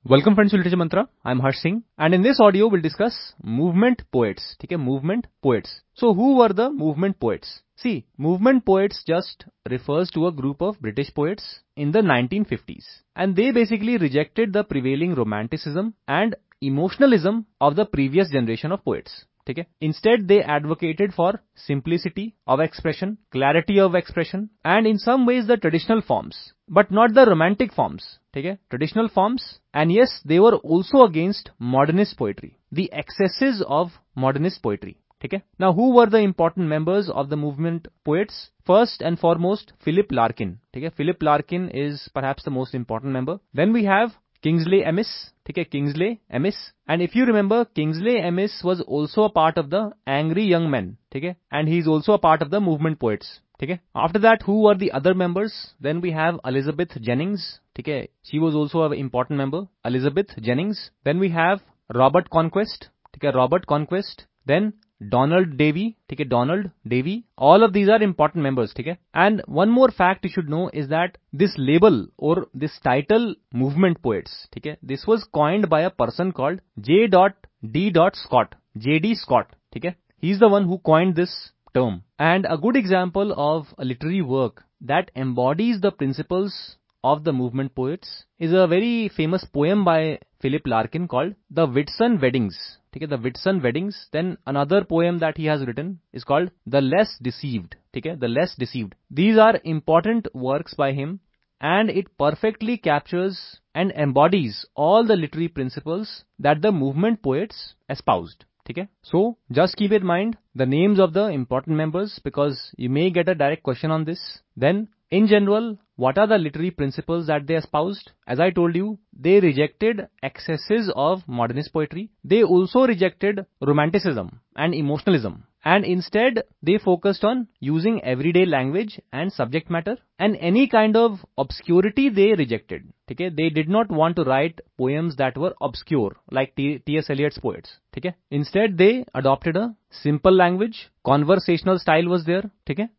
Welcome friends to Literature Mantra. I'm Harsh Singh and in this audio we'll discuss movement poets. ठीक है, movement poets. So who were the movement poets? See, movement poets just refers to a group of British poets in the 1950s and they basically rejected the prevailing romanticism and emotionalism of the previous generation of poets. ठीक है, instead they advocated for simplicity of expression, clarity of expression and in some ways the traditional forms but not the romantic forms. ठीक है, traditional forms and yes they were also against modernist poetry, the excesses of modernist poetry. ठीक है, now who were the important members of the movement poets? First and foremost Philip Larkin. ठीक है, Philip Larkin is perhaps the most important member. Then we have Kingsley Amis, ठीक है, Kingsley Amis, and if you remember, Kingsley Amis was also a part of the Angry Young Men, ठीक है, and he is also a part of the movement poets, ठीक है. After that, who were the other members? Then we have Elizabeth Jennings, ठीक है, she was also an important member, Elizabeth Jennings. Then we have Robert Conquest, ठीक है, Robert Conquest. Then Donald Davy, ठीक है, Donald Davy. All of these are important members, ठीक है. And one more fact you should know is that this label or this title movement poets, ठीक है, this was coined by a person called J.D. Scott, J.D. Scott, ठीक है. He is the one who coined this term. And a good example of a literary work that embodies the principles of the movement poets is a very famous poem by Philip Larkin called The Whitsun Weddings. ठीक है, The Whitsun Weddings. Then another poem that he has written is called The Less Deceived. ठीक है, The Less Deceived. These are important works by him and it perfectly captures and embodies all the literary principles that the movement poets espoused. ठीक है, so just keep in mind the names of the important members because you may get a direct question on this. Then in general, what are the literary principles that they espoused? As I told you, they rejected excesses of modernist poetry. They also rejected romanticism and emotionalism. And instead, they focused on using everyday language and subject matter. And any kind of obscurity they rejected. Okay? They did not want to write poems that were obscure, like T.S. Eliot's poets. Okay? Instead, they adopted a simple language. Conversational style was there. Okay?